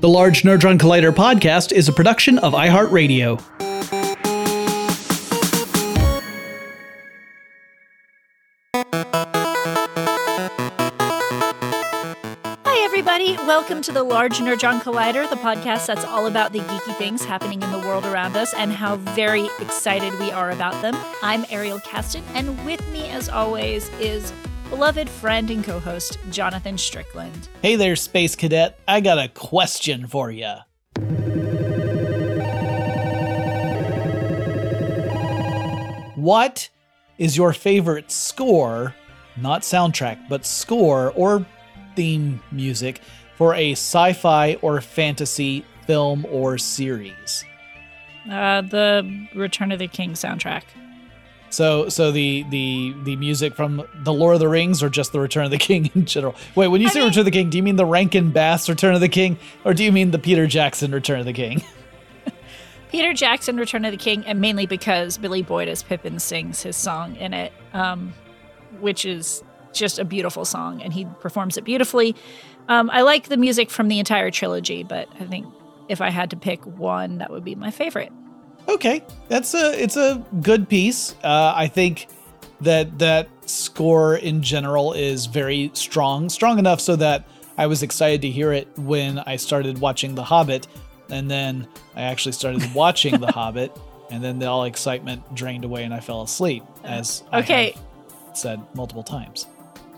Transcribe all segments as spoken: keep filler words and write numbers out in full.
The Large Nerdron Collider podcast is a production of iHeartRadio. Hi, everybody. Welcome to the Large Nerdron Collider, the podcast that's all about the geeky things happening in the world around us and how very excited we are about them. I'm Ariel Caston, and with me, as always, is beloved friend and co-host Jonathan Strickland. Hey there, Space Cadet. I got a question for you. What is your favorite score, not soundtrack, but score or theme music for a sci-fi or fantasy film or series? Uh, the Return of the King soundtrack. So, so the the the music from the Lord of the Rings, or just the Return of the King in general? Wait, when you I say mean, Return of the King, do you mean the Rankin Bass Return of the King, or do you mean the Peter Jackson Return of the King? Peter Jackson Return of the King, and mainly because Billy Boyd as Pippin sings his song in it, um, which is just a beautiful song, and he performs it beautifully. Um, I like the music from the entire trilogy, but I think if I had to pick one, that would be my favorite. Okay, that's a it's a good piece. Uh, I think that that score in general is very strong, strong enough so that I was excited to hear it when I started watching The Hobbit, and then I actually started watching The Hobbit, and then the all excitement drained away and I fell asleep, as okay. I have said multiple times.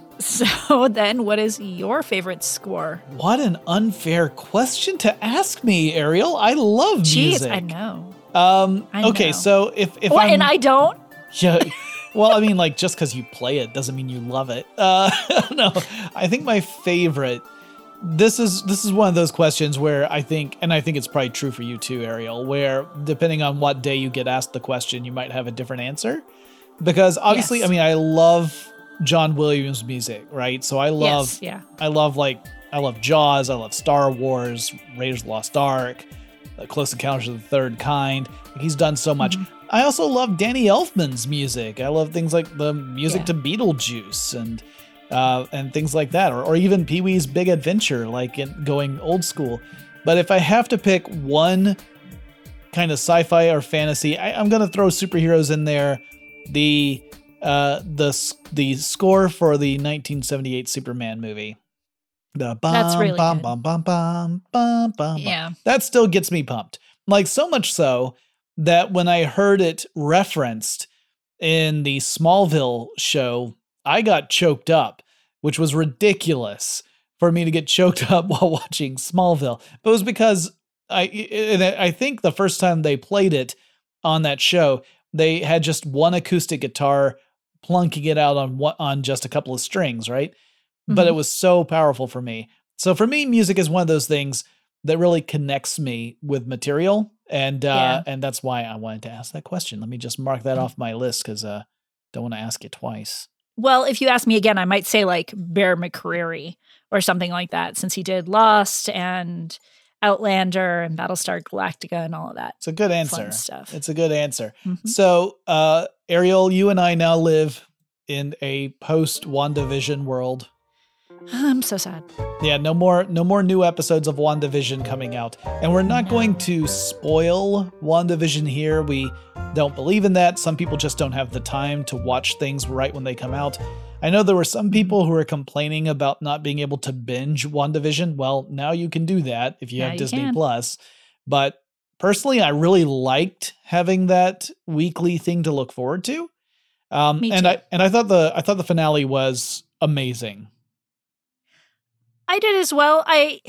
So then, what is your favorite score? What an unfair question to ask me, Ariel. I love Jeez, music. I know. Um, I okay, know. so if if What, I'm, and I don't? Yeah, well, I mean, like, just because you play it doesn't mean you love it. Uh, no, I think my favorite. This is this is one of those questions where I think, and I think it's probably true for you too, Ariel, where depending on what day you get asked the question, you might have a different answer. Because obviously, Yes. I mean, I love John Williams music, right? So I love, Yes, yeah. I love like, I love Jaws, I love Star Wars, Raiders of the Lost Ark, Close Encounters of the Third Kind. Like, he's done so much. Mm-hmm. I also love Danny Elfman's music. I love things like the music Yeah. to Beetlejuice and uh, and things like that, or, or even Pee-wee's Big Adventure, like in going old school. But if I have to pick one kind of sci-fi or fantasy, I, I'm gonna throw superheroes in there. The uh, the the score for the nineteen seventy-eight Superman movie. The bum, That's really bum, good. bum, bum, bum, bum, bum, Yeah. bum. That still gets me pumped. Like, so much so that when I heard it referenced in the Smallville show, I got choked up, which was ridiculous for me to get choked up while watching Smallville. But it was because I, and I think the first time they played it on that show, they had just one acoustic guitar plunking it out on what on just a couple of strings, right? But Mhm. it was so powerful for me. So for me, music is one of those things that really connects me with material. And uh, Yeah. and that's why I wanted to ask that question. Let me just mark that off my list because I uh, don't want to ask it twice. Well, if you ask me again, I might say like Bear McCreary or something like that, since he did Lost and Outlander and Battlestar Galactica and all of that. It's a good Fun answer. stuff. It's a good answer. Mhm. So, uh, Ariel, you and I now live in a post WandaVision world. I'm so sad. Yeah, no more no more new episodes of WandaVision coming out. And we're not No. going to spoil WandaVision here. We don't believe in that. Some people just don't have the time to watch things right when they come out. I know there were some people who were complaining about not being able to binge WandaVision. Well, now you can do that if you Now have you Disney can. Plus. But personally, I really liked having that weekly thing to look forward to. Um, Me and too. I and I thought the I thought the finale was amazing. I did as well. I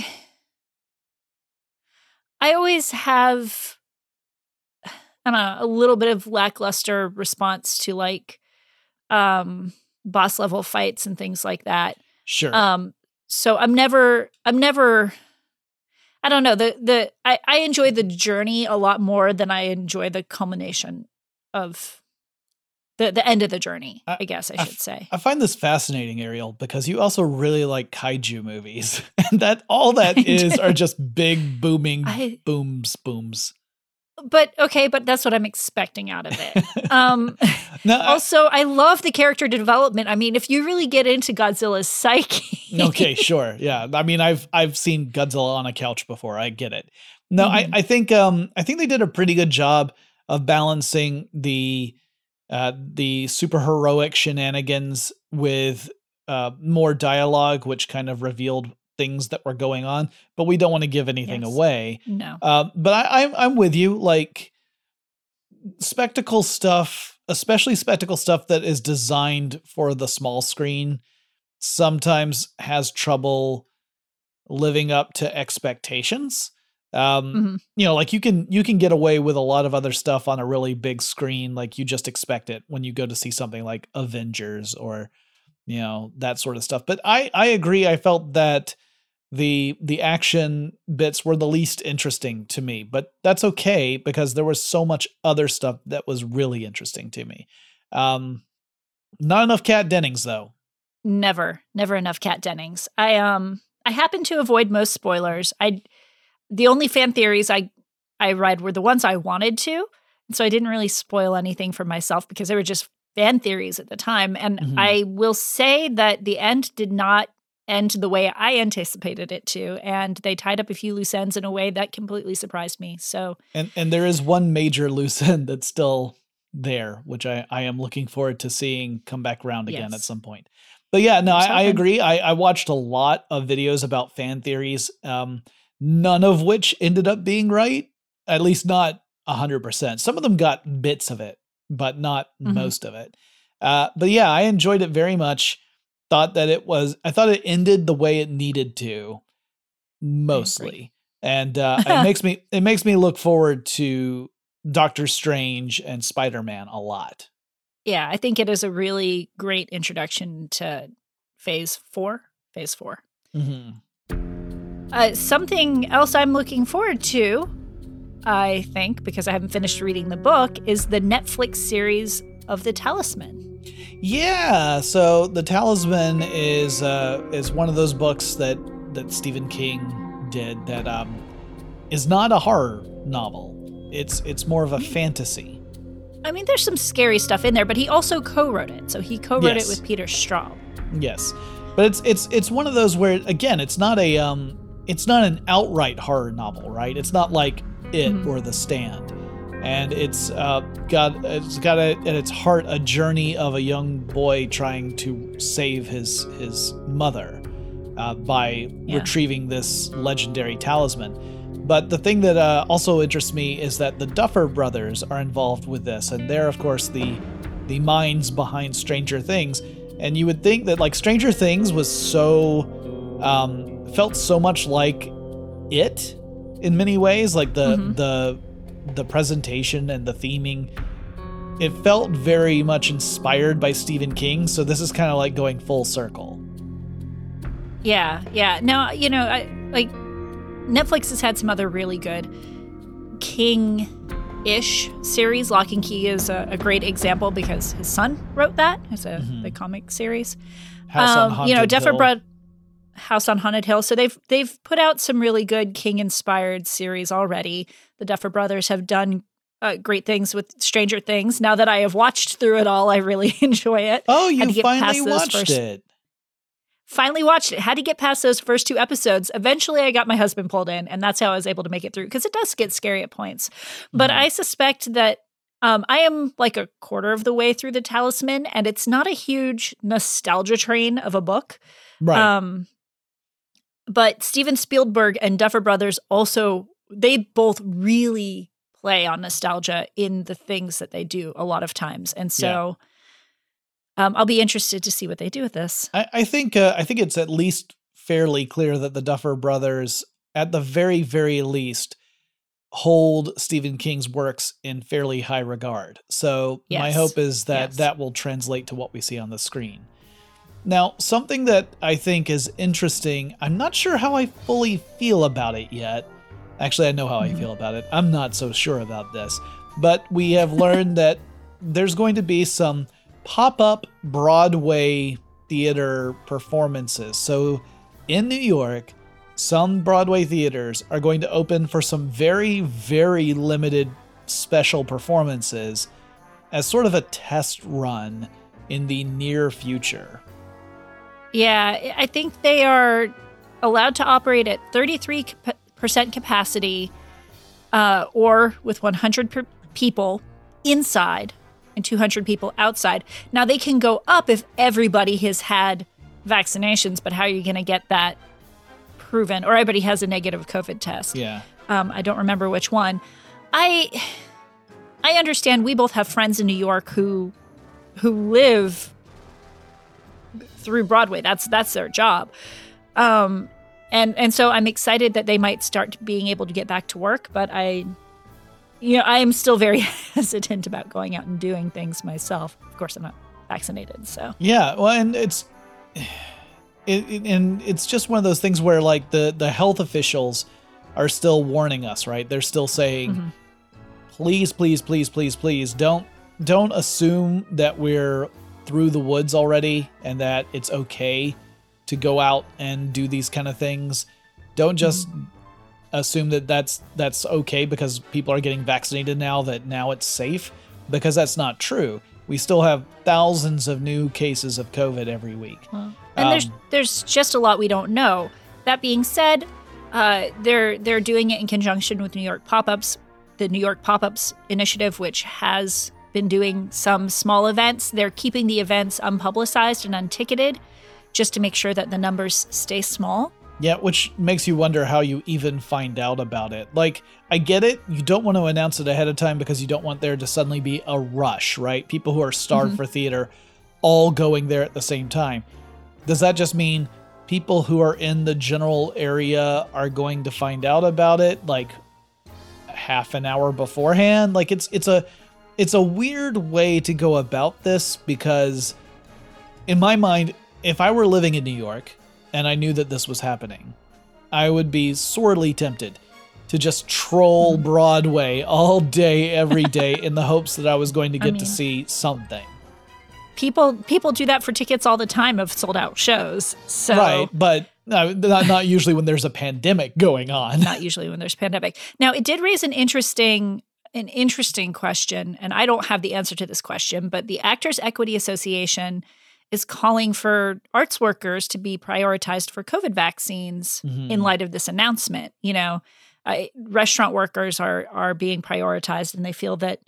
I always have I don't know, a little bit of lackluster response to like um boss level fights and things like that. Sure. Um so I'm never I'm never I don't know, the the I, I enjoy the journey a lot more than I enjoy the culmination of the the end of the journey, I, I- guess I I should say. I find this fascinating, Ariel, because you also really like kaiju movies. And that all that I is do. are just big booming I booms, booms. But okay, but that's what I'm expecting out of it. Um, no, also, I love the character development. I mean, if you really get into Godzilla's psyche. Okay, sure. Yeah. I mean, I've I've seen Godzilla on a couch before. I get it. No, Mhm. I, I think um I think they did a pretty good job of balancing the uh the super heroic shenanigans with uh more dialogue, which kind of revealed things that were going on, but we don't want to give anything Yes. away. No. Uh, but I, I'm I'm with you. Like spectacle stuff, especially spectacle stuff that is designed for the small screen, sometimes has trouble living up to expectations. Um, Mhm. you know, like you can you can get away with a lot of other stuff on a really big screen, like you just expect it when you go to see something like Avengers or you know that sort of stuff. But I I agree. I felt that the the action bits were the least interesting to me, but that's okay because there was so much other stuff that was really interesting to me. Um, not enough Kat Dennings though. Never, never enough Kat Dennings. I um I happen to avoid most spoilers. I the only fan theories I I read were the ones I wanted to, and so I didn't really spoil anything for myself because they were just fan theories at the time. And Mhm. I will say that the end did not end the way I anticipated it to, and they tied up a few loose ends in a way that completely surprised me. So And and there is one major loose end that's still there, which I, I am looking forward to seeing come back around again Yes. at some point. But yeah, no, I, Here's I hoping. agree. I, I watched a lot of videos about fan theories, um, none of which ended up being right, at least not one hundred percent. Some of them got bits of it, but not Mhm. most of it. Uh, but yeah, I enjoyed it very much. Thought that it was, I thought it ended the way it needed to, mostly. And uh, it makes me it makes me look forward to Doctor Strange and Spider-Man a lot. Yeah, I think it is a really great introduction to phase four. Phase four. Mm-hmm. Uh, something else I'm looking forward to, I think, because I haven't finished reading the book, is the Netflix series of The Talisman. Yeah, so The Talisman is uh, is one of those books that that Stephen King did that um, is not a horror novel. It's it's more of a fantasy. I mean, there's some scary stuff in there, but he also co-wrote it. So he co-wrote Yes. it with Peter Straub. Yes, but it's it's it's one of those where again, it's not a um, it's not an outright horror novel, right? It's not like It Mhm. or The Stand, and it's uh, got it's got a, at its heart a journey of a young boy trying to save his his mother uh, by Yeah. retrieving this legendary talisman. But the thing that uh, also interests me is that the Duffer Brothers are involved with this, and they're of course the the minds behind Stranger Things. And you would think that like Stranger Things was so um, felt so much like It in many ways, like the Mhm. the the presentation and the theming. It felt very much inspired by Stephen King, so this is kind of like going full circle. Yeah, yeah. Now, you know, I, like Netflix has had some other really good King-ish series. Lock and Key is a, a great example because his son wrote that. It's a Mhm. the comic series. House on Um, Haunted you know, Duffer Hill. Brothers, House on Haunted Hill. So they've they've put out some really good King-inspired series already. The Duffer Brothers have done uh, great things with Stranger Things. Now that I have watched through it all, I really enjoy it. Oh, Had you to get finally past those watched first- it. Finally watched it. Had to get past those first two episodes. Eventually, I got my husband pulled in, and that's how I was able to make it through because it does get scary at points. But Mhm. I suspect that um, I am like a quarter of the way through The Talisman, and it's not a huge nostalgia train of a book. Right. Um, but Steven Spielberg and Duffer Brothers also, they both really play on nostalgia in the things that they do a lot of times. And so um, I'll be interested to see what they do with this. I, I think uh, I think it's at least fairly clear that the Duffer Brothers, at the very, very least, hold Stephen King's works in fairly high regard. So my Yes. hope is that Yes. that will translate to what we see on the screen. Now, something that I think is interesting, I'm not sure how I fully feel about it yet. Actually, I know how I Mhm. feel about it. I'm not so sure about this. But we have learned that there's going to be some pop-up Broadway theater performances. So in New York, some Broadway theaters are going to open for some very, very limited special performances as sort of a test run in the near future. Yeah, I think they are allowed to operate at thirty-three percent capacity uh, or with one hundred per- people inside and two hundred people outside. Now, they can go up if everybody has had vaccinations, but how are you going to get that proven? Or everybody has a negative COVID test. Yeah. Um, I don't remember which one. I I understand we both have friends in New York who who live through Broadway. That's that's their job. Um, and and so I'm excited that they might start being able to get back to work, but I you know, I am still very hesitant about going out and doing things myself. Of course, I'm not vaccinated, so. Yeah, well, and it's it, it, and it's just one of those things where like the the health officials are still warning us, right? They're still saying, mm-hmm. please, please, please, please, please, don't don't assume that we're through the woods already and that it's okay to go out and do these kind of things. Don't just mm-hmm. assume that that's that's okay because people are getting vaccinated now, that now it's safe, because that's not true. We still have thousands of new cases of COVID every week. Well, and um, there's there's just a lot we don't know. That being said, uh, they're they're doing it in conjunction with New York Pop-Ups, the New York Pop-Ups initiative, which has been doing some small events. They're keeping the events unpublicized and unticketed just to make sure that the numbers stay small. Yeah, which makes you wonder how you even find out about it. Like, I get it. You don't want to announce it ahead of time because you don't want there to suddenly be a rush, right? People who are starved mm-hmm. for theater all going there at the same time. Does that just mean people who are in the general area are going to find out about it like half an hour beforehand? Like, it's it's a it's a weird way to go about this, because in my mind, if I were living in New York and I knew that this was happening, I would be sorely tempted to just troll Broadway all day, every day in the hopes that I was going to get I mean, to see something. People people do that for tickets all the time of sold out shows. So right, but no, not, not usually when there's a pandemic going on. Not usually when there's a pandemic. Now, it did raise an interesting an interesting question, and I don't have the answer to this question, but the Actors Equity Association is calling for arts workers to be prioritized for COVID vaccines mm-hmm. in light of this announcement. You know, uh, restaurant workers are are being prioritized, and they feel that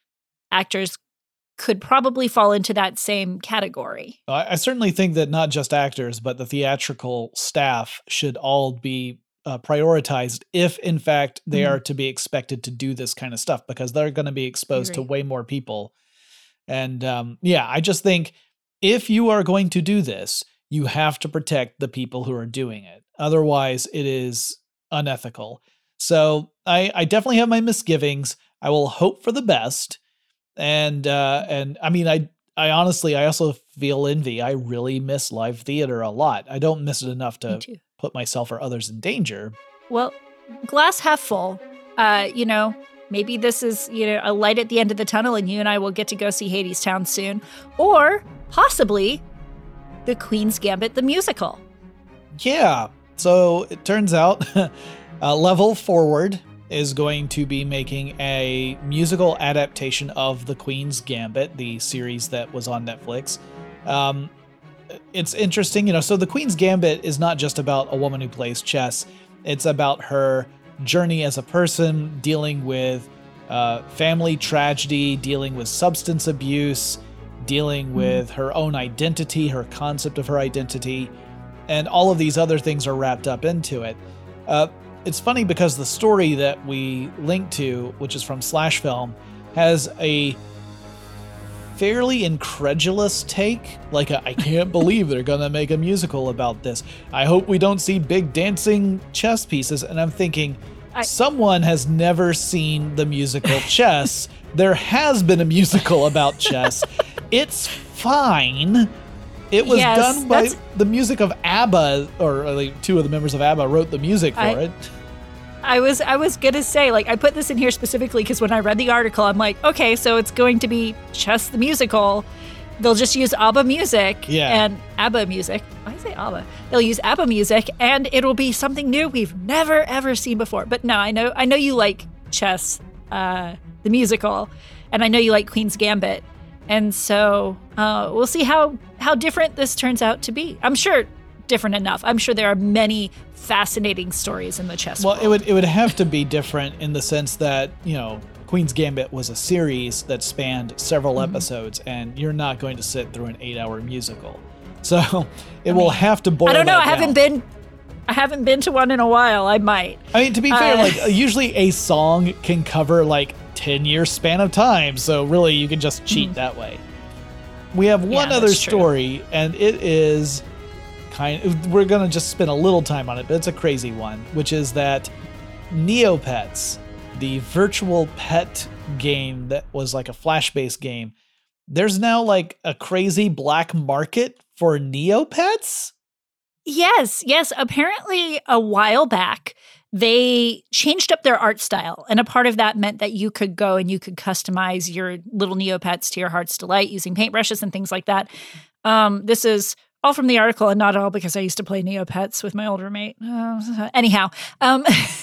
actors could probably fall into that same category. I certainly think that not just actors, but the theatrical staff should all be uh, prioritized if, in fact, they mm-hmm. are to be expected to do this kind of stuff, because they're going to be exposed to way more people. And um, yeah, I just think if you are going to do this, you have to protect the people who are doing it. Otherwise, it is unethical. So I, I definitely have my misgivings. I will hope for the best. And, uh, and I mean, I, I honestly, I also feel envy. I really miss live theater a lot. I don't miss it enough to put myself or others in danger. Well, glass half full, uh, you know, maybe this is, you know, a light at the end of the tunnel and you and I will get to go see Hadestown soon. Or possibly The Queen's Gambit, the musical. Yeah. So it turns out uh, Level Forward is going to be making a musical adaptation of The Queen's Gambit, the series that was on Netflix. Um, it's interesting, you know, so The Queen's Gambit is not just about a woman who plays chess. It's about her journey as a person, dealing with uh, family tragedy, dealing with substance abuse, dealing with her own identity, her concept of her identity, and all of these other things are wrapped up into it. Uh, It's funny because the story that we link to, which is from Slash Film, has a fairly incredulous take. Like, a, I can't believe they're going to make a musical about this. I hope we don't see big dancing chess pieces. And I'm thinking, I- someone has never seen the musical Chess. There has been a musical about chess. It's fine. It was yes, done by the music of ABBA, or like two of the members of ABBA wrote the music for I, it. I was I was gonna say, like, I put this in here specifically because when I read the article, I'm like, okay, so it's going to be Chess the musical. They'll just use ABBA music yeah. and ABBA music. Why say ABBA? They'll use ABBA music, and it'll be something new we've never ever seen before. But no, I know I know you like Chess, uh, the musical, and I know you like Queen's Gambit. And so uh, we'll see how, how different this turns out to be. I'm sure different enough. I'm sure there are many fascinating stories in the chess Well, world. it would it would have to be different in the sense that, you know, Queen's Gambit was a series that spanned several mm-hmm. episodes, and you're not going to sit through an eight-hour musical. So it I will mean, have to boil I don't know. that I haven't down. been I haven't been to one in a while. I might. I mean, to be fair, uh, like usually a song can cover like ten-year span of time, so really you can just cheat mm-hmm. that way. We have one yeah, other true. story, and it is kind of, we're going to just spend a little time on it, but it's a crazy one, which is that Neopets, the virtual pet game that was like a Flash-based game, there's now like a crazy black market for Neopets? Yes, yes. Apparently, a while back, they changed up their art style. And a part of that meant that you could go and you could customize your little Neopets to your heart's delight using paintbrushes and things like that. Um, this is all from the article and not all because I used to play Neopets with my old roommate. Uh, anyhow, um,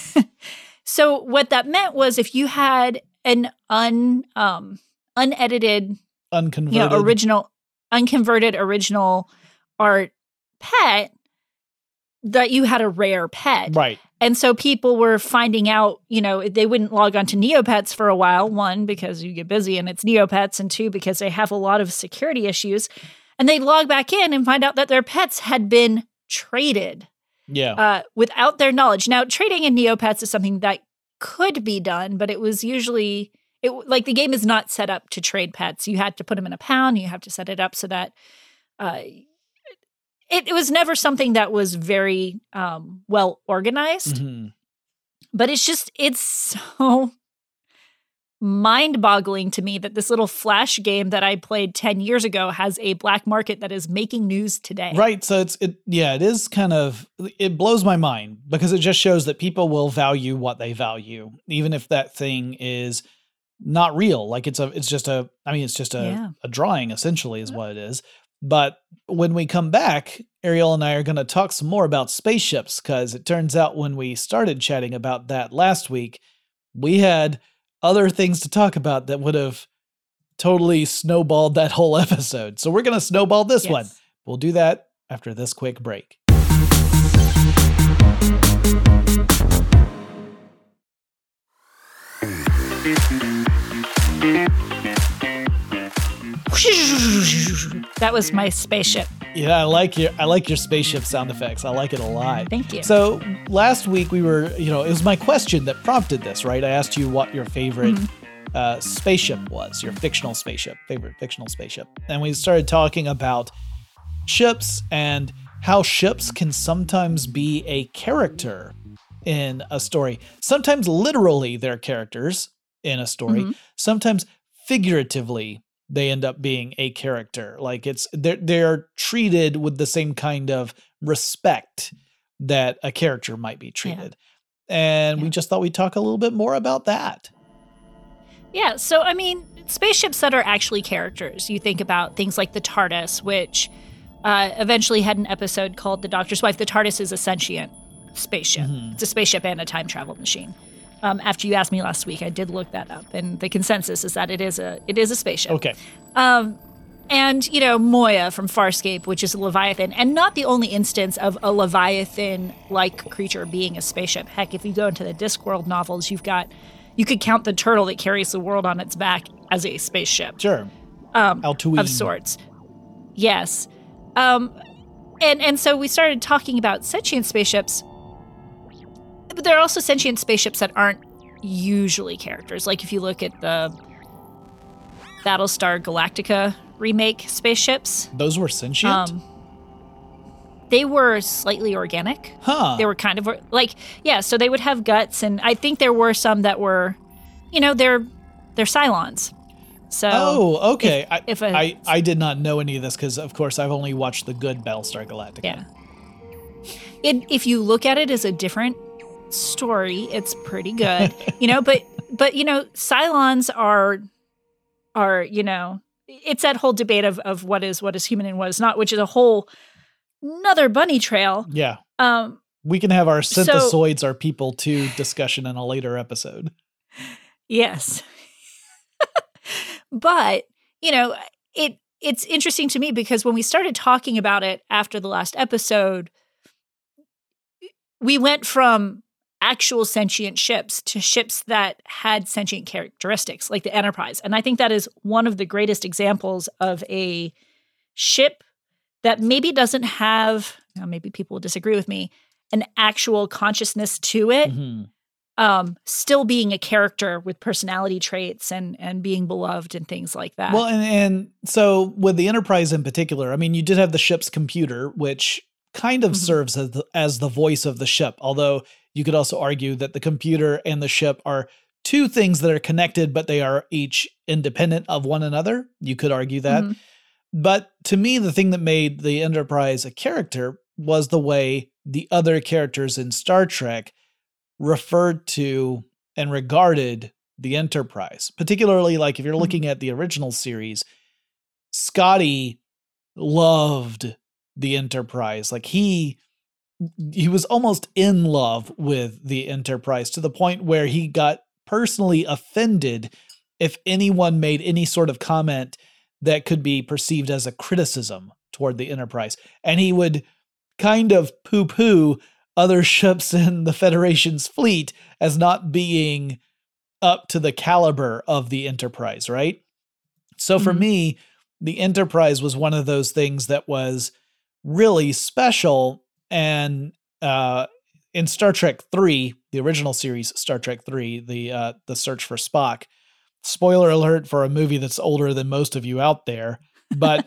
so what that meant was if you had an un um, unedited, unconverted, you know, original, unconverted original art pet, that you had a rare pet. Right. And so people were finding out, you know, they wouldn't log on to Neopets for a while. One, because you get busy and it's Neopets. And two, because they have a lot of security issues. And they'd log back in and find out that their pets had been traded. Yeah. Uh, without their knowledge. Now, trading in Neopets is something that could be done, but it was usually, it like the game is not set up to trade pets. You had to put them in a pound. You have to set it up so that uh, It, it was never something that was very um, well organized, mm-hmm. but it's just, it's so mind-boggling to me that this little Flash game that I played ten years ago has a black market that is making news today. Right. So it's, it, yeah, it is kind of, it blows my mind because it just shows that people will value what they value, even if that thing is not real. Like it's a, it's just a, I mean, it's just a, yeah. a drawing essentially is what it is. But when we come back, Ariel and I are going to talk some more about spaceships because it turns out when we started chatting about that last week, we had other things to talk about that would have totally snowballed that whole episode. So we're going to snowball this yes. one. We'll do that after this quick break. That was my spaceship. Yeah, I like your I like your spaceship sound effects. I like it a lot. Thank you. So last week we were, you know, it was my question that prompted this, right? I asked you what your favorite mm-hmm. uh, spaceship was, your fictional spaceship, favorite fictional spaceship. And we started talking about ships and how ships can sometimes be a character in a story. Sometimes literally they're characters in a story. Mm-hmm. Sometimes figuratively they end up being a character. Like it's they're they're treated with the same kind of respect that a character might be treated. Yeah. And yeah. we just thought we'd talk a little bit more about that. Yeah, so I mean, spaceships that are actually characters. You think about things like the TARDIS, which uh, eventually had an episode called The Doctor's Wife. The TARDIS is a sentient spaceship. Mm-hmm. It's a spaceship and a time travel machine. Um, after you asked me last week, I did look that up, and the consensus is that it is a it is a spaceship. Okay. Um, and you know Moya from Farscape, which is a Leviathan, and not the only instance of a Leviathan-like creature being a spaceship. Heck, if you go into the Discworld novels, you've got you could count the turtle that carries the world on its back as a spaceship. Sure. Um, Altuine. Of sorts. Yes. Um, and and so we started talking about sentient spaceships. But there are also sentient spaceships that aren't usually characters. Like if you look at the Battlestar Galactica remake spaceships. Those were sentient? Um, they were slightly organic. Huh. They were kind of like, yeah, so they would have guts. And I think there were some that were, you know, they're they're Cylons. So oh, okay. If, if I, a, I, I did not know any of this because, of course, I've only watched the good Battlestar Galactica. Yeah. It, if you look at it as a different story, it's pretty good, you know, but but you know Cylons are are you know it's that whole debate of of what is what is human and what is not, which is a whole another bunny trail. Yeah. Um we can have our synthesoids so, are people too discussion in a later episode. Yes. But, you know, it it's interesting to me because when we started talking about it after the last episode, we went from actual sentient ships to ships that had sentient characteristics, like the Enterprise. And I think that is one of the greatest examples of a ship that maybe doesn't have, now maybe people will disagree with me, an actual consciousness to it, mm-hmm. um, still being a character with personality traits and and being beloved and things like that. Well, and, and so with the Enterprise in particular, I mean, you did have the ship's computer, which kind of mm-hmm. serves as the, as the voice of the ship, although you could also argue that the computer and the ship are two things that are connected, but they are each independent of one another. You could argue that. Mm-hmm. But to me, the thing that made the Enterprise a character was the way the other characters in Star Trek referred to and regarded the Enterprise. Particularly, like if you're looking mm-hmm. at the original series, Scotty loved the Enterprise. Like he... He was almost in love with the Enterprise to the point where he got personally offended if anyone made any sort of comment that could be perceived as a criticism toward the Enterprise. And he would kind of poo-poo other ships in the Federation's fleet as not being up to the caliber of the Enterprise, right? So for mm-hmm. me, the Enterprise was one of those things that was really special. And uh, in Star Trek three, the original series, Star Trek three, the uh, the Search for Spock, spoiler alert for a movie that's older than most of you out there, but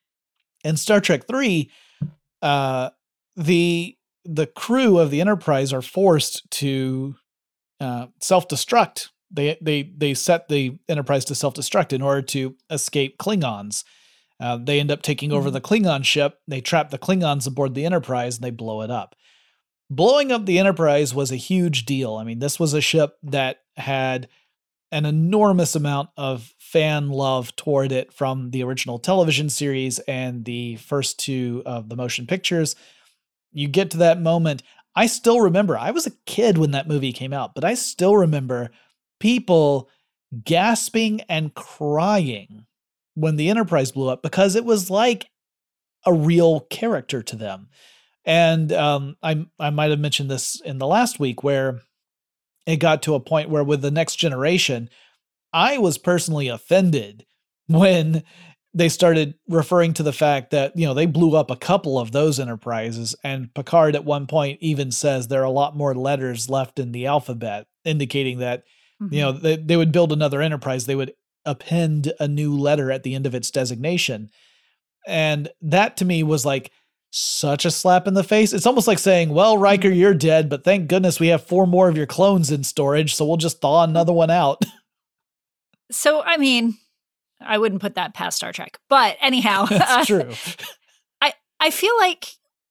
in Star Trek three, uh, the the crew of the Enterprise are forced to uh, self-destruct. They they they set the Enterprise to self-destruct in order to escape Klingons. Uh, they end up taking over mm-hmm. the Klingon ship. They trap the Klingons aboard the Enterprise and they blow it up. Blowing up the Enterprise was a huge deal. I mean, this was a ship that had an enormous amount of fan love toward it from the original television series and the first two of the motion pictures. You get to that moment. I still remember, I was a kid when that movie came out, but I still remember people gasping and crying when the Enterprise blew up, because it was like a real character to them. And um, I I might have mentioned this in the last week, where it got to a point where with the Next Generation, I was personally offended when they started referring to the fact that, you know, they blew up a couple of those Enterprises, and Picard at one point even says there are a lot more letters left in the alphabet, indicating that, mm-hmm. you know, they, they would build another Enterprise. They would append a new letter at the end of its designation. And that to me was like such a slap in the face. It's almost like saying, well, Riker, you're dead, but thank goodness we have four more of your clones in storage, so we'll just thaw another one out. So, I mean, I wouldn't put that past Star Trek. But anyhow. That's uh, true. I, I feel like,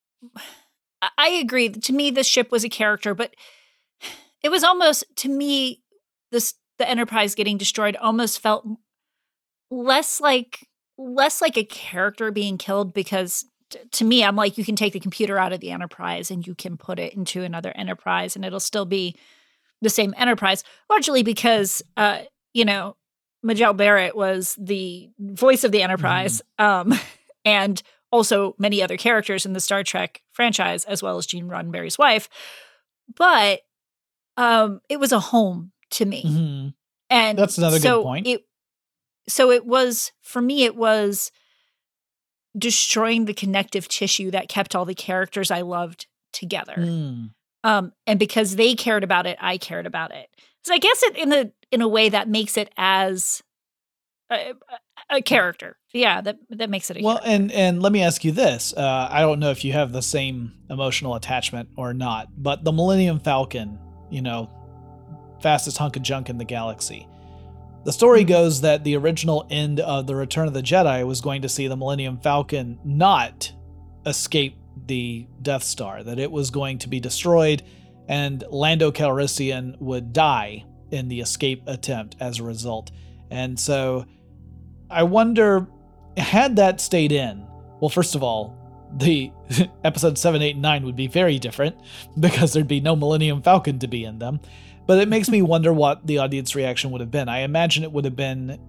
I agree. To me, this ship was a character, but it was almost, to me, this the Enterprise getting destroyed almost felt less like less like a character being killed, because t- to me, I'm like, you can take the computer out of the Enterprise and you can put it into another Enterprise and it'll still be the same Enterprise, largely because, uh, you know, Majel Barrett was the voice of the Enterprise, mm-hmm. um, and also many other characters in the Star Trek franchise, as well as Gene Roddenberry's wife. But um, it was a home to me. Mm-hmm. And that's another so good point. It, so it was, for me, it was destroying the connective tissue that kept all the characters I loved together. Mm. Um, and because they cared about it, I cared about it. So I guess it in a in a way that makes it as a, a character. Yeah, that that makes it a well, character. and and let me ask you this. Uh, I don't know if you have the same emotional attachment or not, but the Millennium Falcon, you know, fastest hunk of junk in the galaxy. The story mm-hmm. goes that the original end of the Return of the Jedi was going to see the Millennium Falcon not escape the Death Star, that it was going to be destroyed and Lando Calrissian would die in the escape attempt as a result. And so I wonder, had that stayed in, well, first of all, the episode seven, eight, and nine would be very different because there'd be no Millennium Falcon to be in them. But it makes me wonder what the audience reaction would have been. I imagine it would have been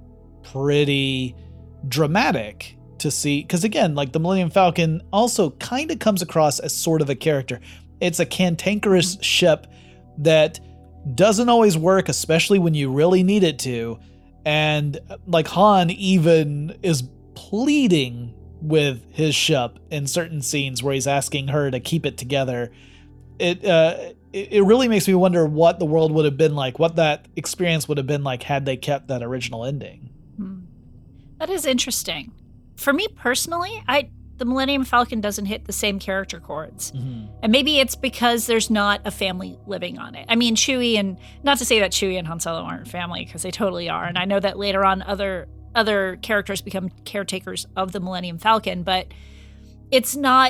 pretty dramatic to see. Because again, like the Millennium Falcon also kind of comes across as sort of a character. It's a cantankerous ship that doesn't always work, especially when you really need it to. And like Han even is pleading with his ship in certain scenes where he's asking her to keep it together. It uh, it, it really makes me wonder what the world would have been like, what that experience would have been like had they kept that original ending. Hmm. That is interesting. For me personally, I the Millennium Falcon doesn't hit the same character chords. Mm-hmm. And maybe it's because there's not a family living on it. I mean, Chewie and, not to say that Chewie and Han Solo aren't family, because they totally are. And I know that later on other other characters become caretakers of the Millennium Falcon, but it's not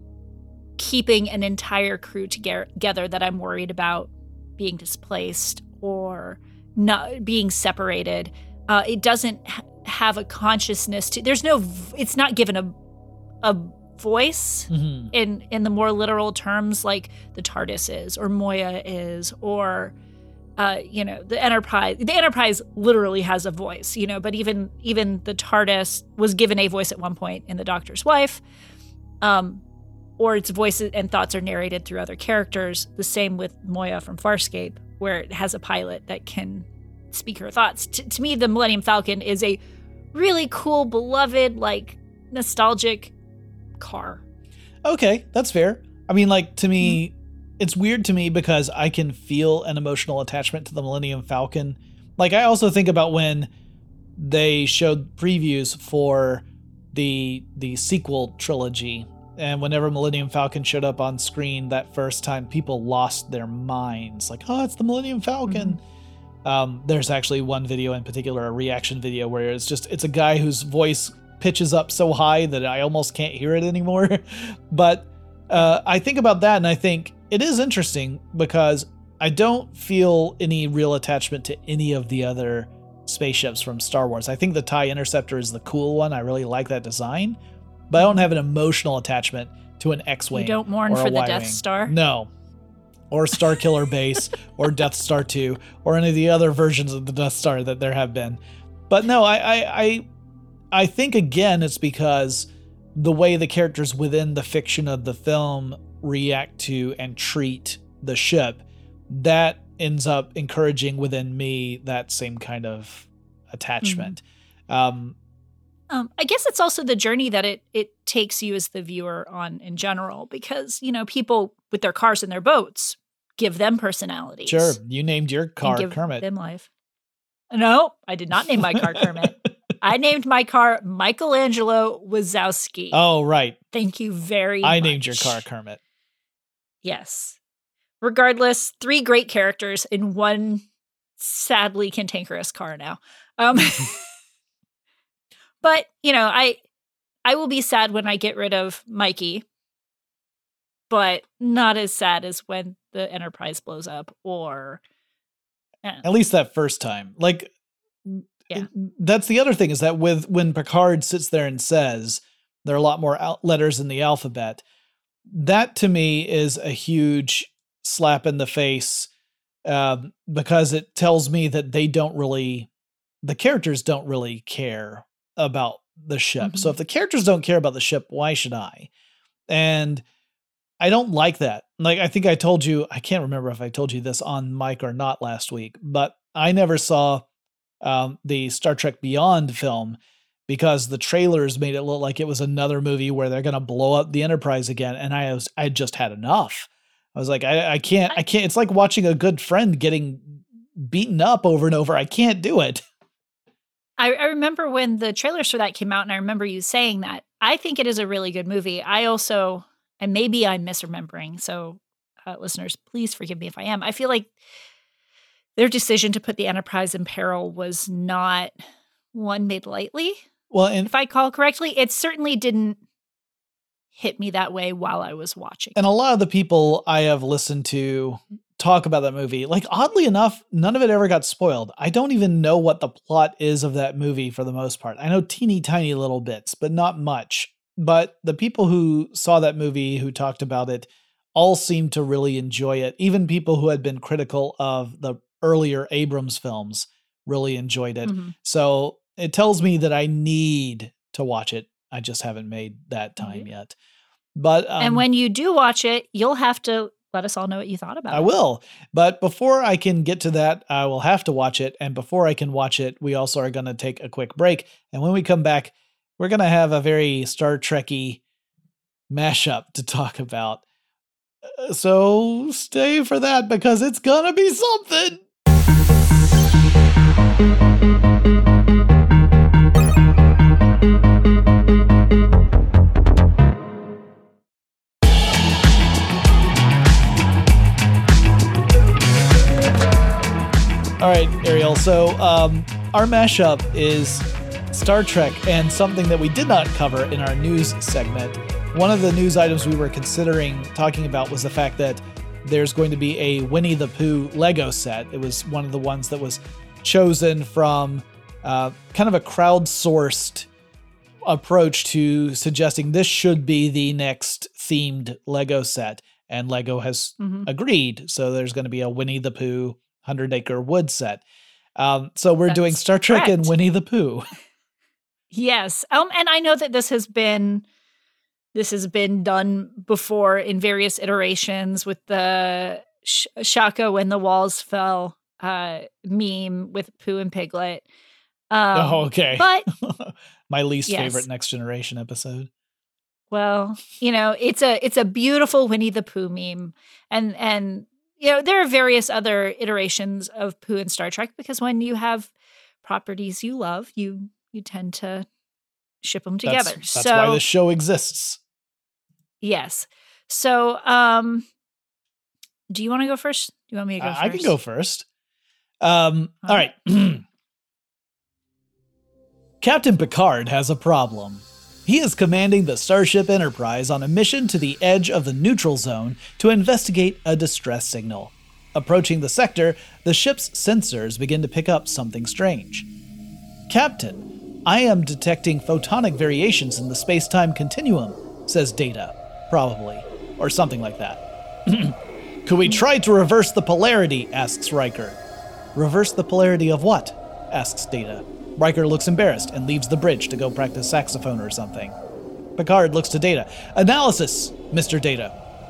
keeping an entire crew together that I'm worried about being displaced or not being separated. Uh, it doesn't ha- have a consciousness to, there's no, it's not given a a voice mm-hmm. in in the more literal terms like the TARDIS is or Moya is or uh you know the Enterprise the Enterprise literally has a voice, you know, but even even the TARDIS was given a voice at one point in The Doctor's Wife, um or its voices and thoughts are narrated through other characters. The same with Moya from Farscape, where it has a pilot that can speak her thoughts. T- to me, the Millennium Falcon is a really cool, beloved, like nostalgic car. Okay, that's fair. I mean, like, to me, mm-hmm. it's weird to me because I can feel an emotional attachment to the Millennium Falcon. Like, I also think about when they showed previews for the the sequel trilogy, and whenever Millennium Falcon showed up on screen that first time, people lost their minds. Like, oh, it's the Millennium Falcon. Mm-hmm. Um, there's actually one video in particular, a reaction video, where it's just, it's a guy whose voice pitches up so high that I almost can't hear it anymore. But uh, I think about that and I think it is interesting because I don't feel any real attachment to any of the other spaceships from Star Wars. I think the TIE Interceptor is the cool one. I really like that design, but I don't have an emotional attachment to an X-Wing. You don't mourn or for a the Y-Wing. Death Star? No. Or Starkiller Base or Death Star two or any of the other versions of the Death Star that there have been. But no, I I I, I think again it's because the way the characters within the fiction of the film react to and treat the ship, that ends up encouraging within me that same kind of attachment. Mm-hmm. Um, um, I guess it's also the journey that it it takes you as the viewer on in general, because, you know, people with their cars and their boats give them personalities. Sure. You named your car give Kermit. Them life. No, I did not name my car Kermit. I named my car Michelangelo Wazowski. Oh, right. Thank you very I much. I named your car Kermit. Yes. Regardless, three great characters in one sadly cantankerous car now. Um, but, you know, I I will be sad when I get rid of Mikey, but not as sad as when the Enterprise blows up or... Eh. At least that first time. Like, yeah. That's the other thing, is that with when Picard sits there and says there are a lot more al- letters in the alphabet, that to me is a huge slap in the face, um, because it tells me that they don't really, the characters don't really care about the ship. Mm-hmm. So if the characters don't care about the ship, why should I? And I don't like that. Like, I think I told you, I can't remember if I told you this on mic or not last week, but I never saw um, the Star Trek Beyond film because the trailers made it look like it was another movie where they're going to blow up the Enterprise again. And I was, I just had enough. I was like, I, I can't, I can't, it's like watching a good friend getting beaten up over and over. I can't do it. I, I remember when the trailers for that came out, and I remember you saying that. I think it is a really good movie. I also, and maybe I'm misremembering, so uh, listeners, please forgive me if I am. I feel like their decision to put the Enterprise in peril was not one made lightly. Well, and if I recall correctly, it certainly didn't hit me that way while I was watching. And a lot of the people I have listened to talk about that movie, like, oddly enough, none of it ever got spoiled. I don't even know what the plot is of that movie for the most part. I know teeny tiny little bits, but not much. But the people who saw that movie, who talked about it, all seemed to really enjoy it. Even people who had been critical of the earlier Abrams films really enjoyed it. Mm-hmm. So it tells me that I need to watch it. I just haven't made that time mm-hmm. yet. But um, and when you do watch it, you'll have to let us all know what you thought about I it. I will. But before I can get to that, I will have to watch it. And before I can watch it, we also are going to take a quick break. And when we come back, we're going to have a very Star Trek-y mashup to talk about. So stay for that because it's going to be something. All right, Ariel. So um, our mashup is Star Trek and something that we did not cover in our news segment. One of the news items we were considering talking about was the fact that there's going to be a Winnie the Pooh Lego set. It was one of the ones that was chosen from uh, kind of a crowdsourced approach to suggesting this should be the next themed Lego set. And Lego has mm-hmm. agreed. So there's going to be a Winnie the Pooh Hundred Acre Wood set. Um, so we're That's doing Star Trek correct. And Winnie the Pooh. Yes. Um, and I know that this has been this has been done before in various iterations with the Sh- Shaka When the Walls Fell uh, meme with Pooh and Piglet. Um, oh, okay. But my least yes. favorite Next Generation episode. Well, you know, it's a it's a beautiful Winnie the Pooh meme, and and. You know, there are various other iterations of Pooh in Star Trek because when you have properties you love, you you tend to ship them together. That's, that's so, why the show exists. Yes. So, um, do you want to go first? Do you want me to go uh, first? I can go first. Um, uh, all right. Captain Picard has a problem. He is commanding the Starship Enterprise on a mission to the edge of the neutral zone to investigate a distress signal. Approaching the sector, the ship's sensors begin to pick up something strange. Captain, I am detecting photonic variations in the space-time continuum, says Data. Probably. Or something like that. Could we try to reverse the polarity, asks Riker. Reverse the polarity of what? Asks Data. Riker looks embarrassed and leaves the bridge to go practice saxophone or something. Picard looks to Data. Analysis, Mister Data.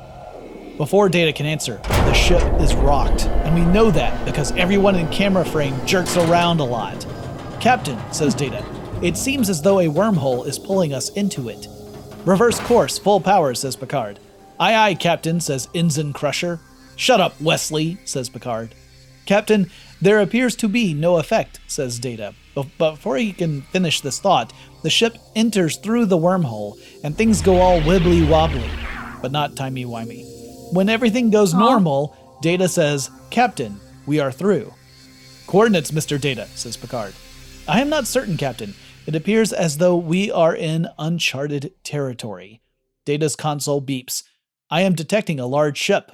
Before Data can answer, the ship is rocked, and we know that because everyone in camera frame jerks around a lot. Captain, says Data, it seems as though a wormhole is pulling us into it. Reverse course, full power, says Picard. Aye aye, Captain, says Ensign Crusher. Shut up, Wesley, says Picard. Captain, there appears to be no effect, says Data. But before he can finish this thought, the ship enters through the wormhole, and things go all wibbly-wobbly, but not timey-wimey. When everything goes Aww. normal, Data says, Captain, we are through. Coordinates, Mister Data, says Picard. I am not certain, Captain. It appears as though we are in uncharted territory. Data's console beeps. I am detecting a large ship.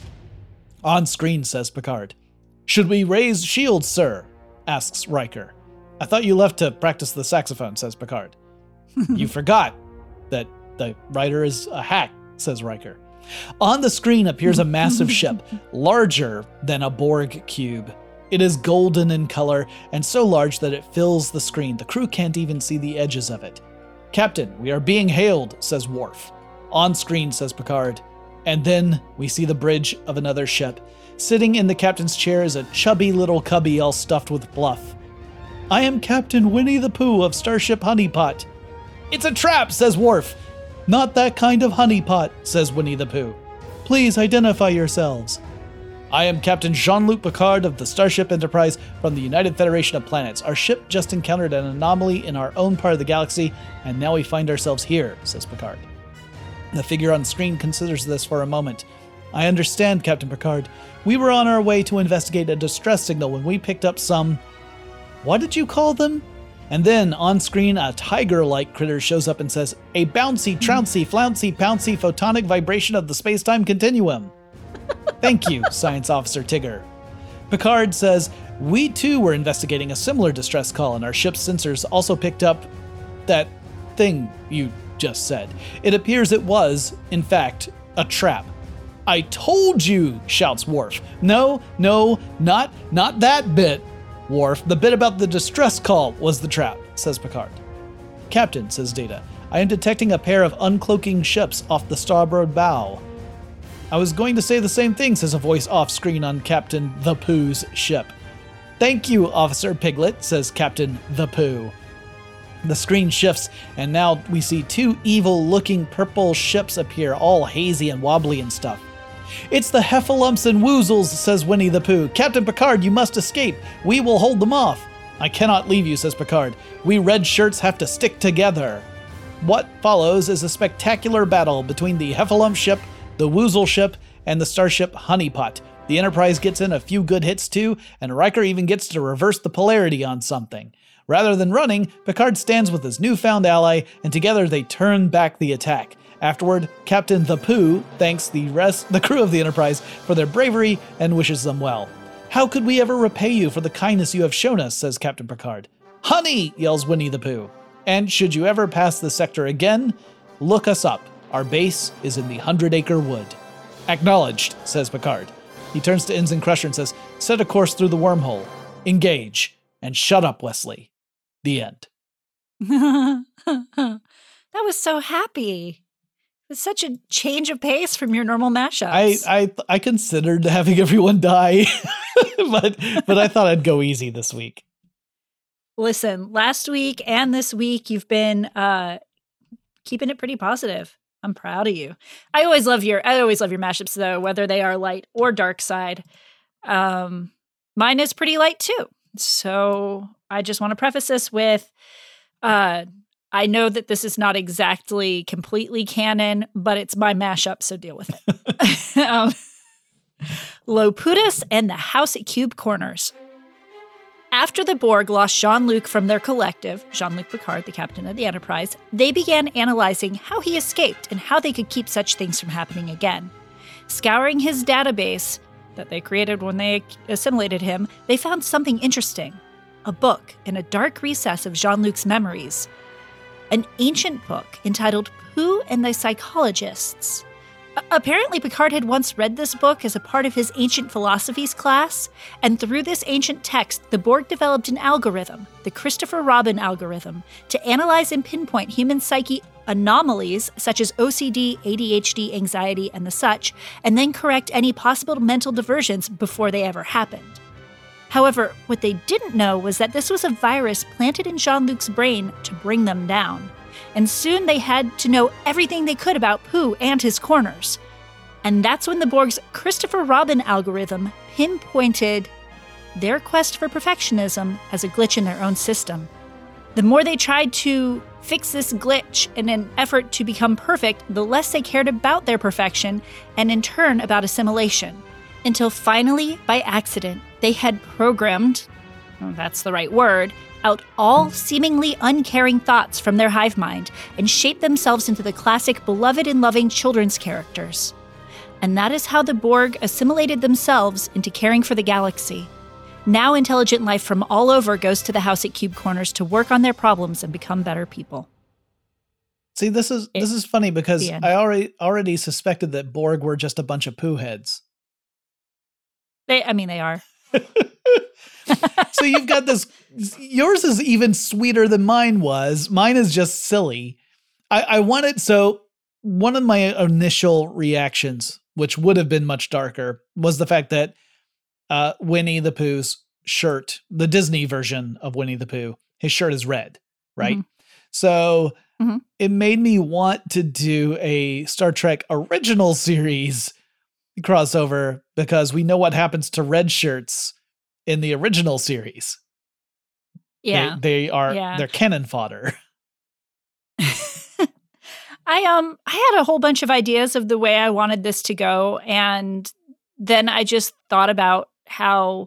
On screen, says Picard. Should we raise shields, sir? Asks Riker. I thought you left to practice the saxophone, says Picard. You forgot that the writer is a hack, says Riker. On the screen appears a massive ship, larger than a Borg cube. It is golden in color and so large that it fills the screen. The crew can't even see the edges of it. Captain, we are being hailed, says Worf. On screen, says Picard. And then we see the bridge of another ship. Sitting in the captain's chair is a chubby little cubby all stuffed with fluff. I am Captain Winnie the Pooh of Starship Honeypot. It's a trap, says Worf. Not that kind of honeypot, says Winnie the Pooh. Please identify yourselves. I am Captain Jean-Luc Picard of the Starship Enterprise from the United Federation of Planets. Our ship just encountered an anomaly in our own part of the galaxy, and now we find ourselves here, says Picard. The figure on screen considers this for a moment. I understand, Captain Picard. We were on our way to investigate a distress signal when we picked up some... What did you call them? And then, on screen, a tiger-like critter shows up and says, a bouncy, trouncy, flouncy, pouncy, photonic vibration of the space-time continuum. Thank you, Science Officer Tigger. Picard says, we too were investigating a similar distress call, and our ship's sensors also picked up that thing you just said. It appears it was, in fact, a trap. I told you, shouts Worf. No, no, not, not that bit. Worf, the bit about the distress call was the trap. says Picard. Captain, says Data, I am detecting a pair of uncloaking ships off the starboard bow. I was going to say the same thing, says a voice off-screen on Captain The Pooh's ship. Thank you, Officer Piglet, says Captain The Pooh. The screen shifts, and now we see two evil-looking purple ships appear, all hazy and wobbly and stuff. It's the Heffalumps and Woozles, says Winnie the Pooh. Captain Picard, you must escape. We will hold them off. I cannot leave you, says Picard. We red shirts have to stick together. What follows is a spectacular battle between the Heffalump ship, the Woozle ship, and the starship Honeypot. The Enterprise gets in a few good hits too, and Riker even gets to reverse the polarity on something. Rather than running, Picard stands with his newfound ally, and together they turn back the attack. Afterward, Captain The Pooh thanks the rest, the crew of the Enterprise for their bravery and wishes them well. How could we ever repay you for the kindness you have shown us, says Captain Picard. Honey, yells Winnie the Pooh. And should you ever pass the sector again, look us up. Our base is in the Hundred Acre Wood. Acknowledged, says Picard. He turns to Ensign Crusher and says, set a course through the wormhole. Engage. And shut up, Wesley. The end. That was so happy. It's such a change of pace from your normal mashups. I I, I considered having everyone die, but but I thought I'd go easy this week. Listen, last week and this week, you've been uh, keeping it pretty positive. I'm proud of you. I always love your I always love your mashups, though, whether they are light or dark side. Um, mine is pretty light too. So I just want to preface this with, uh, I know that this is not exactly completely canon, but it's my mashup, so deal with it. um, Loputus and the House at Cube Corners. After the Borg lost Jean-Luc from their collective, Jean-Luc Picard, the captain of the Enterprise, they began analyzing how he escaped and how they could keep such things from happening again. Scouring his database that they created when they assimilated him, they found something interesting. A book in a dark recess of Jean-Luc's memories. An ancient book entitled Pooh and the Psychologists. A- apparently, Picard had once read this book as a part of his ancient philosophies class, and through this ancient text, the Borg developed an algorithm, the Christopher Robin algorithm, to analyze and pinpoint human psyche anomalies such as O C D, A D H D, anxiety, and the such, and then correct any possible mental diversions before they ever happened. However, what they didn't know was that this was a virus planted in Jean-Luc's brain to bring them down. And soon they had to know everything they could about Pooh and his corners. And that's when the Borg's Christopher Robin algorithm pinpointed their quest for perfectionism as a glitch in their own system. The more they tried to fix this glitch in an effort to become perfect, the less they cared about their perfection and in turn about assimilation. Until finally, by accident, they had programmed, oh, that's the right word, out all seemingly uncaring thoughts from their hive mind and shaped themselves into the classic beloved and loving children's characters. And that is how the Borg assimilated themselves into caring for the galaxy. Now intelligent life from all over goes to the House at Cube Corners to work on their problems and become better people. See, this is it, this is funny because I already already suspected that Borg were just a bunch of poo heads. They, I mean, they are. So you've got this, yours is even sweeter than mine was. Mine is just silly. I, I wanted, so one of my initial reactions, which would have been much darker, was the fact that uh, Winnie the Pooh's shirt, the Disney version of Winnie the Pooh, his shirt is red, right? Mm-hmm. So mm-hmm. it made me want to do a Star Trek original series crossover because we know what happens to red shirts in the original series. Yeah. They, they are, yeah. they're cannon fodder. I, um, I had a whole bunch of ideas of the way I wanted this to go. And then I just thought about how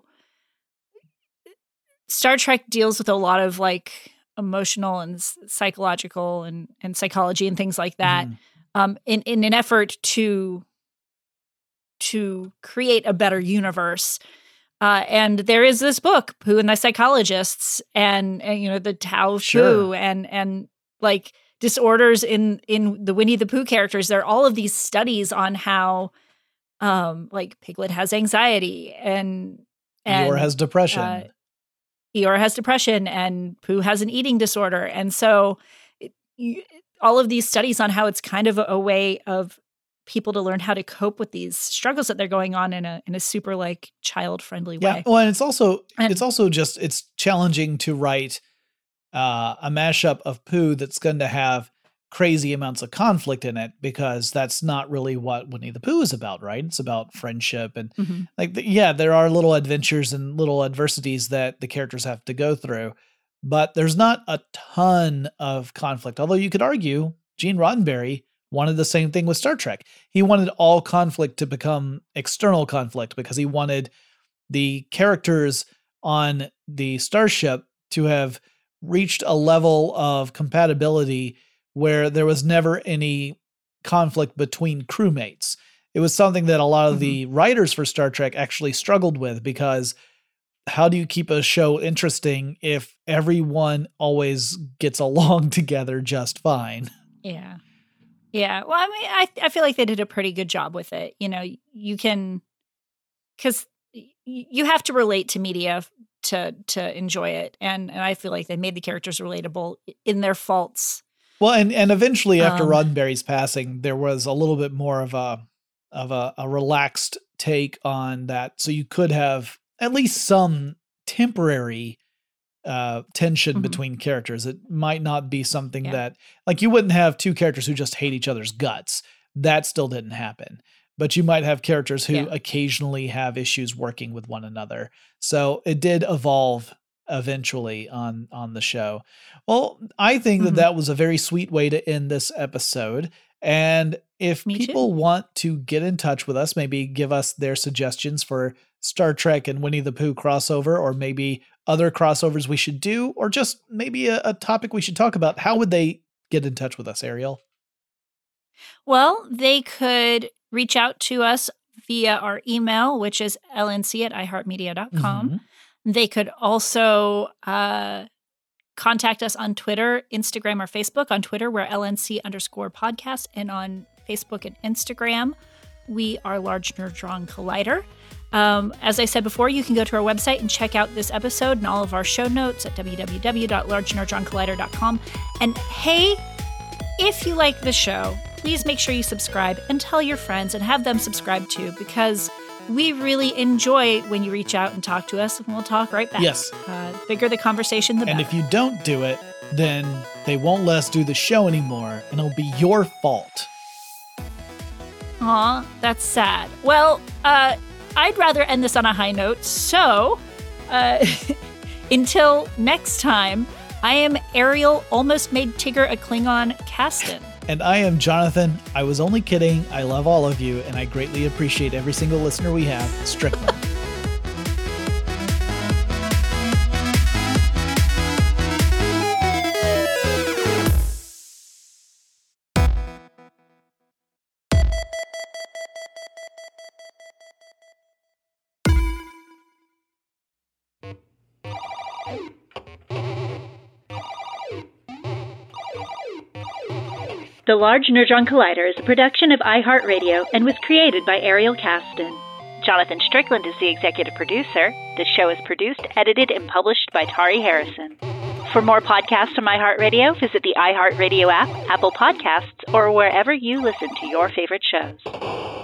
Star Trek deals with a lot of like emotional and psychological and, and psychology and things like that. Mm. Um, in, in an effort to, to create a better universe. Uh, and there is this book, Pooh and the Psychologists, and, and you know, the Tao sure. Pooh, and and like disorders in in the Winnie the Pooh characters. There are all of these studies on how, um, like Piglet has anxiety, and and Eeyore has depression. Uh, Eeyore has depression and Pooh has an eating disorder. And so it, you, all of these studies on how it's kind of a, a way of people to learn how to cope with these struggles that they're going on in a in a super like child friendly yeah. way. Well, and it's also And- it's also just it's challenging to write uh, a mashup of Pooh that's going to have crazy amounts of conflict in it, because that's not really what Winnie the Pooh is about, right? It's about friendship and Mhm. like the, yeah, there are little adventures and little adversities that the characters have to go through, but there's not a ton of conflict. Although you could argue Gene Roddenberry wanted the same thing with Star Trek. He wanted all conflict to become external conflict because he wanted the characters on the starship to have reached a level of compatibility where there was never any conflict between crewmates. It was something that a lot of Mhm. the writers for Star Trek actually struggled with, because how do you keep a show interesting if everyone always gets along together just fine? Yeah. Yeah. Well, I mean, I, I feel like they did a pretty good job with it. You know, you can, because you have to relate to media to to enjoy it. And, and I feel like they made the characters relatable in their faults. Well, and, and eventually after Um, Roddenberry's passing, there was a little bit more of a of a, a relaxed take on that. So you could have at least some temporary uh, tension Mhm. between characters. It might not be something Yeah. that, like, you wouldn't have two characters who just hate each other's guts. That still didn't happen. But you might have characters who Yeah. occasionally have issues working with one another. So it did evolve eventually on on the show. Well, I think that Mhm. that was a very sweet way to end this episode. And if Me too. people want to get in touch with us, maybe give us their suggestions for Star Trek and Winnie the Pooh crossover, or maybe other crossovers we should do, or just maybe a, a topic we should talk about, how would they get in touch with us, Ariel? Well, they could reach out to us via our email, which is l n c at i heart media dot com. Mhm. They could also uh, contact us on Twitter, Instagram, or Facebook. On Twitter, we're L N C underscore podcast. And on Facebook and Instagram, we are Large Nerdron Collider. Um, as I said before, you can go to our website and check out this episode and all of our show notes at w w w dot large nerdron collider dot com. And hey, if you like the show, please make sure you subscribe and tell your friends and have them subscribe too, because we really enjoy when you reach out and talk to us, and we'll talk right back. Yes. Uh, the bigger the conversation, the And better. if you don't do it, then they won't let us do the show anymore, and it'll be your fault. Aw, that's sad. Well, uh, I'd rather end this on a high note. So, uh, until next time, I am Ariel, almost made Tigger a Klingon, Kasten. And I am Jonathan. I was only kidding. I love all of you, and I greatly appreciate every single listener we have. Strickland. The Large Nerdron Collider is a production of iHeartRadio and was created by Ariel Kasten. Jonathan Strickland is the executive producer. The show is produced, edited, and published by Tari Harrison. For more podcasts from iHeartRadio, visit the iHeartRadio app, Apple Podcasts, or wherever you listen to your favorite shows.